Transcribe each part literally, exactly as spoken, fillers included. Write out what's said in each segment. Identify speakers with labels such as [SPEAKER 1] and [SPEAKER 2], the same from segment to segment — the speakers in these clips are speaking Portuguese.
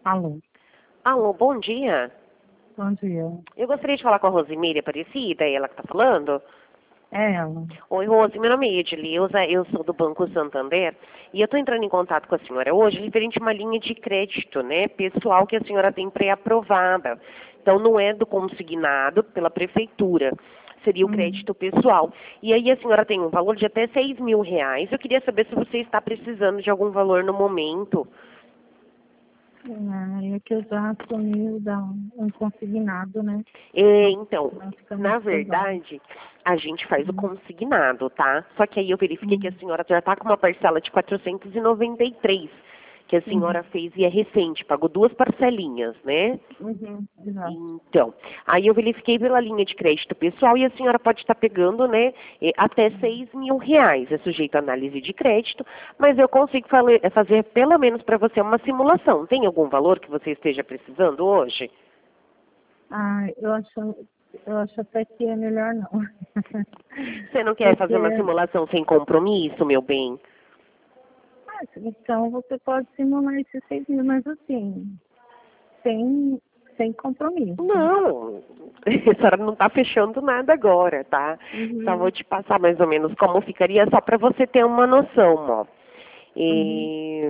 [SPEAKER 1] Alô,
[SPEAKER 2] Alô, bom dia.
[SPEAKER 1] bom dia.
[SPEAKER 2] Eu gostaria de falar com a Rosimeire Aparecida, é ela que está falando.
[SPEAKER 1] É ela.
[SPEAKER 2] Oi, Rose, meu nome é Edileuza, eu sou do Banco Santander e eu estou entrando em contato com a senhora hoje referente a uma linha de crédito, né, pessoal que a senhora tem pré-aprovada. Então, não é do consignado pela prefeitura, seria o
[SPEAKER 1] Hum.
[SPEAKER 2] crédito pessoal. E aí a senhora tem um valor de até seis mil reais. Eu queria saber se você está precisando de algum valor no momento.
[SPEAKER 1] É, é que eu já assumi dar um, um consignado, né?
[SPEAKER 2] É,
[SPEAKER 1] Então,
[SPEAKER 2] então,
[SPEAKER 1] não fica
[SPEAKER 2] na
[SPEAKER 1] muito pesado.
[SPEAKER 2] verdade, a gente faz o
[SPEAKER 1] Hum.
[SPEAKER 2] consignado, tá? Só que aí eu verifiquei que a
[SPEAKER 1] Hum.
[SPEAKER 2] senhora já está com uma parcela de quatrocentos e noventa e três, que a
[SPEAKER 1] Uhum.
[SPEAKER 2] senhora fez e é recente, pagou duas parcelinhas, né?
[SPEAKER 1] Uhum. Exato.
[SPEAKER 2] Então, aí eu verifiquei pela linha de crédito pessoal e a senhora pode estar pegando, né, eh, até seis mil reais. É sujeito a análise de crédito, mas eu consigo fale- eh, fazer pelo menos para você uma simulação. Tem algum valor que você esteja precisando hoje?
[SPEAKER 1] Ah, eu acho, eu acho até que é melhor não.
[SPEAKER 2] Você não quer
[SPEAKER 1] Porque,
[SPEAKER 2] fazer uma simulação sem compromisso, meu bem?
[SPEAKER 1] ah, então você pode simular esses seis mil, mas assim, sem, sem compromisso.
[SPEAKER 2] Não, a senhora não está fechando nada agora, tá? Só vou
[SPEAKER 1] Uhum.
[SPEAKER 2] te passar mais ou menos como ficaria, só para você ter uma noção, ó.
[SPEAKER 1] Uhum.
[SPEAKER 2] E...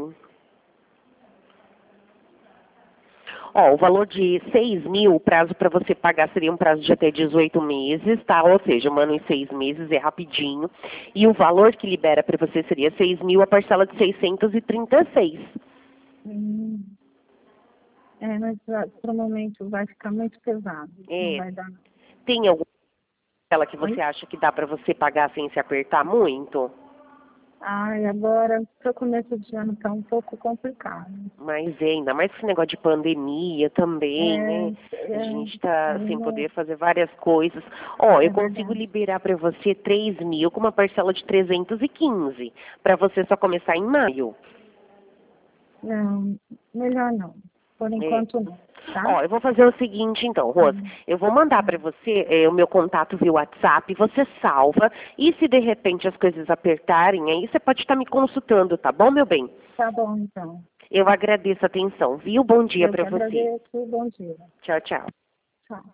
[SPEAKER 2] Ó, o valor de seis mil, o prazo para você pagar seria um prazo de até dezoito meses, tá? Ou seja, um ano e seis meses, é rapidinho. E o valor que libera para você seria seis mil, a parcela de seiscentos e trinta e seis.
[SPEAKER 1] Hum. É, mas ah, pro momento vai ficar muito pesado. Não
[SPEAKER 2] É,
[SPEAKER 1] vai dar.
[SPEAKER 2] tem alguma parcela que
[SPEAKER 1] Oi?
[SPEAKER 2] você acha que dá para você pagar sem se apertar muito?
[SPEAKER 1] Ai, agora, para o começo de ano tá um pouco complicado.
[SPEAKER 2] Mas é, ainda mais com esse negócio de pandemia também, né?
[SPEAKER 1] É,
[SPEAKER 2] A
[SPEAKER 1] é,
[SPEAKER 2] gente tá sem
[SPEAKER 1] ainda
[SPEAKER 2] poder fazer várias coisas. Ó, eu
[SPEAKER 1] é
[SPEAKER 2] consigo
[SPEAKER 1] verdade.
[SPEAKER 2] liberar para você três mil com uma parcela de trezentos e quinze, para você só começar em maio.
[SPEAKER 1] Não, melhor não. Por
[SPEAKER 2] É.
[SPEAKER 1] enquanto não, tá?
[SPEAKER 2] Ó, eu vou fazer o seguinte então, Rose,
[SPEAKER 1] Hum,
[SPEAKER 2] eu vou mandar para
[SPEAKER 1] hum.
[SPEAKER 2] você é, o meu contato via WhatsApp, você salva, e se de repente as coisas apertarem, aí você pode estar me consultando, tá bom, meu bem?
[SPEAKER 1] Tá bom, então.
[SPEAKER 2] Eu agradeço a atenção, viu? Bom dia
[SPEAKER 1] Eu
[SPEAKER 2] para
[SPEAKER 1] que
[SPEAKER 2] você.
[SPEAKER 1] agradeço. Bom dia.
[SPEAKER 2] Tchau, tchau.